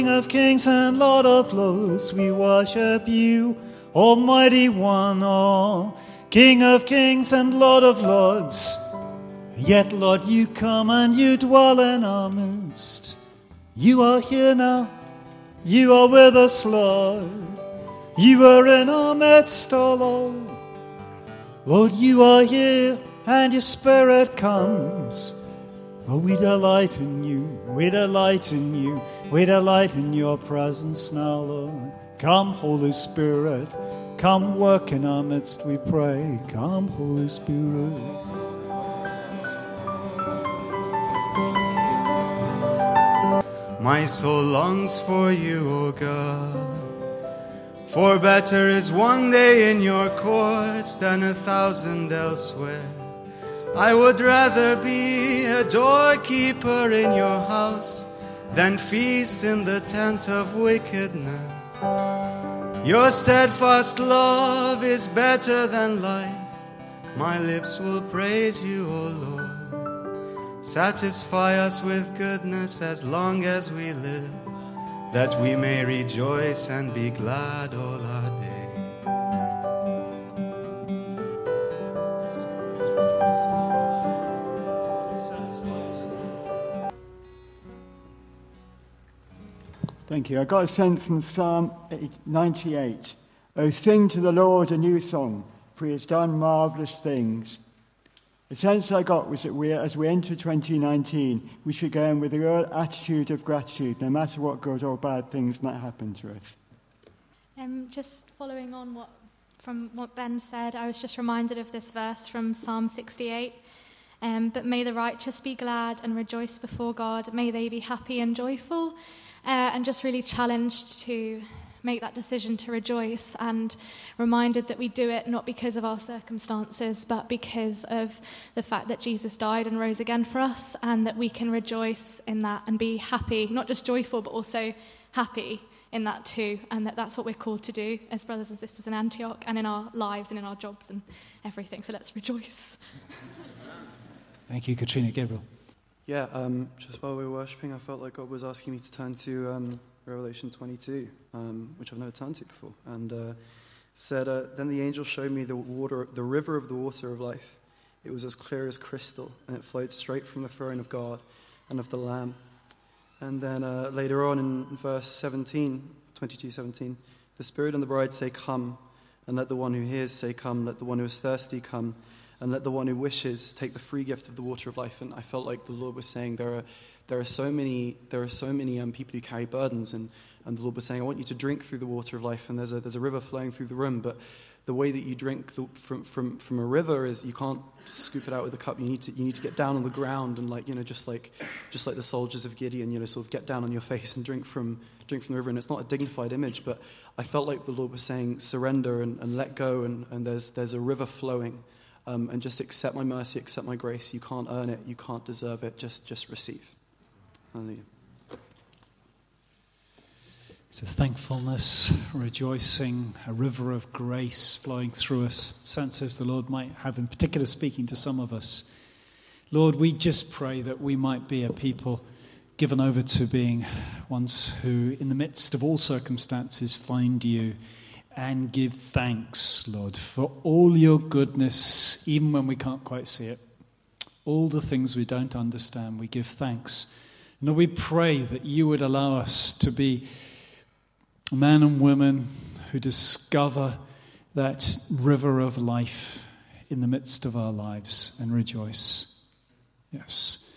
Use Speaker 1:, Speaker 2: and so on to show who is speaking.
Speaker 1: King of kings and Lord of lords, we worship you, Almighty One, oh, King of kings and Lord of lords. Yet, Lord, you come and you dwell in our midst. You are here now, you are with us, Lord. You are in our midst, oh Lord. Lord, you are here and your Spirit comes. Oh, we delight in you, we delight in you, we delight in your presence now, Lord. Come, Holy Spirit, come work in our midst, we pray. Come, Holy Spirit.
Speaker 2: My soul longs for you, O God, for better is one day in your courts than 1,000 elsewhere. I would rather be a doorkeeper in your house than feast in the tent of wickedness. Your steadfast love is better than life. My lips will praise you, O Lord. Satisfy us with goodness as long as we live, that we may rejoice and be glad all our days.
Speaker 3: Thank you. I got a sense from Psalm 98. Oh, sing to the Lord a new song, for he has done marvellous things. The sense I got was that as we enter 2019, we should go in with a real attitude of gratitude, no matter what good or bad things might happen to us.
Speaker 4: Just following on from what Ben said, I was just reminded of this verse from Psalm 68. But may the righteous be glad and rejoice before God. May they be happy and joyful. And just really challenged to make that decision to rejoice, and reminded that we do it not because of our circumstances, but because of the fact that Jesus died and rose again for us, and that we can rejoice in that and be happy, not just joyful, but also happy in that too, and that's what we're called to do as brothers and sisters in Antioch and in our lives and in our jobs and everything. So let's rejoice.
Speaker 1: Thank you, Katrina. Gabriel.
Speaker 5: Yeah, just while we were worshipping, I felt like God was asking me to turn to Revelation 22, which I've never turned to before, and said, "Then the angel showed me the river of the water of life. It was as clear as crystal, and it flowed straight from the throne of God and of the Lamb." And then later on in verse 17, 22:17, "The Spirit and the bride say, 'Come,' and let the one who hears say, 'Come,' let the one who is thirsty come, and let the one who wishes take the free gift of the water of life." And I felt like the Lord was saying there are so many people who carry burdens, and the Lord was saying, "I want you to drink through the water of life." And there's a river flowing through the room, but the way that you drink from a river is you can't scoop it out with a cup. You need to get down on the ground and just like the soldiers of Gideon, sort of get down on your face and drink from the river. And it's not a dignified image, but I felt like the Lord was saying, surrender and let go, and there's a river flowing. And just accept my mercy, accept my grace. You can't earn it, you can't deserve it, just receive. Hallelujah.
Speaker 1: It's a thankfulness, rejoicing, a river of grace flowing through us. Senses the Lord might have in particular speaking to some of us. Lord, we just pray that we might be a people given over to being ones who, in the midst of all circumstances, find you and give thanks, Lord, for all your goodness, even when we can't quite see it. All the things we don't understand, we give thanks. Lord, we pray that you would allow us to be men and women who discover that river of life in the midst of our lives and rejoice. Yes.